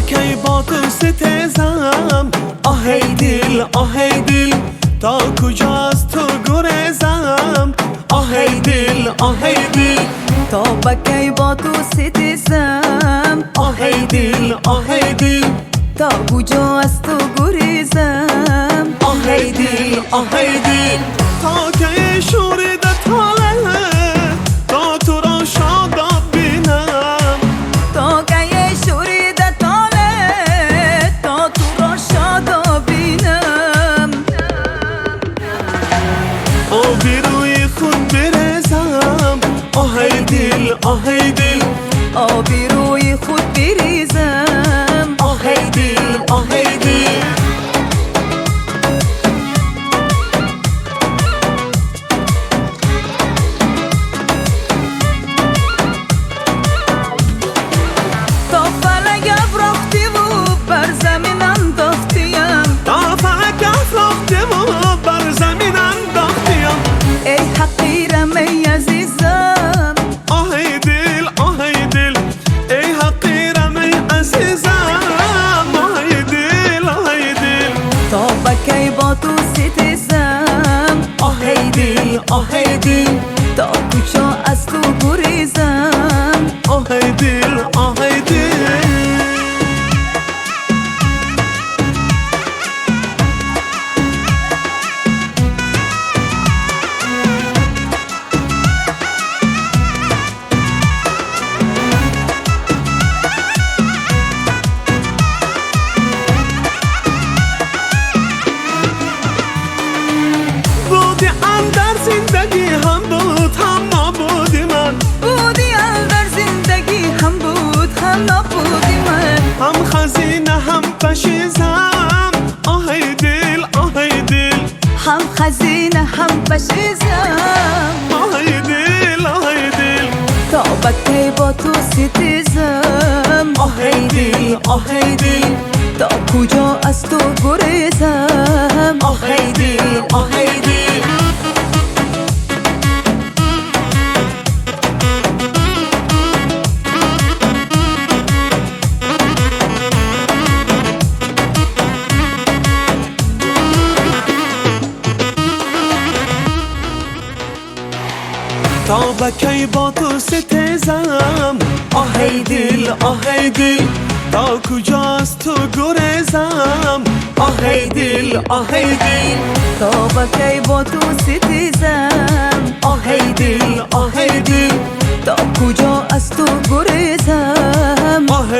کی با تو ستیزم آهی دل تا کجا از تو گریزم آهی دل تا با کی با تو ستیزم آهی دل تا کجا از تو گریزم آهی دل تا کی شوریده تاله تا تو را شاداب بینم تا کی شوریده تاله تا تو را شاداب بینم آبی روی خود بریزم آهی دل آبی روی خود بریزم آهی دل تا فلک افراختی و بر زمین انداختیم بر زمین انداختیم ای حقیرم ای عزیزم آهی دل ای حقیرم ای عزیزم آهی دل تا با کی با تو ستیزم آهی دل تا کجا از تو گریزم آهی دل بودی اندر زندگی هم بود هم نبودی من بودی در زندگی هم بود هم نبودی من هم خزینه هم پشیزم آهی دل هم خزینه هم پشیزم آهی دل تا با کی با تو ستیزم آهی دل تا کجا از تو گریزم آهی دل تا با کی با تو ستیزم آهی دل تا کجا از تو گریزم آهی دل تا با کی با تو ستیزم آهی دل تا کجا از تو گریزم آهی